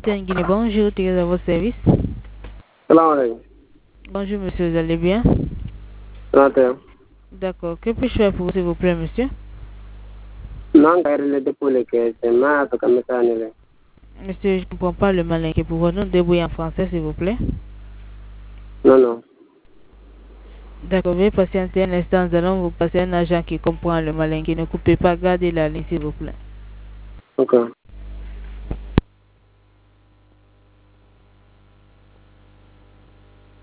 MTN Guinée, bonjour, tirez à votre service. Salam alaikum. Bonjour monsieur, vous allez bien? 31. D'accord, que puis-je faire pour vous s'il vous plaît monsieur? Non, le dépôt les caisses, ma comme ça annulé. Monsieur, je ne comprends pas le malinqué. Pouvons-nous débrouiller en français s'il vous plaît? Non, non. D'accord, veuillez patienter un instant, nous allons vous passer un agent qui comprend le malinqué. Ne coupez pas, gardez la ligne s'il vous plaît. Ok.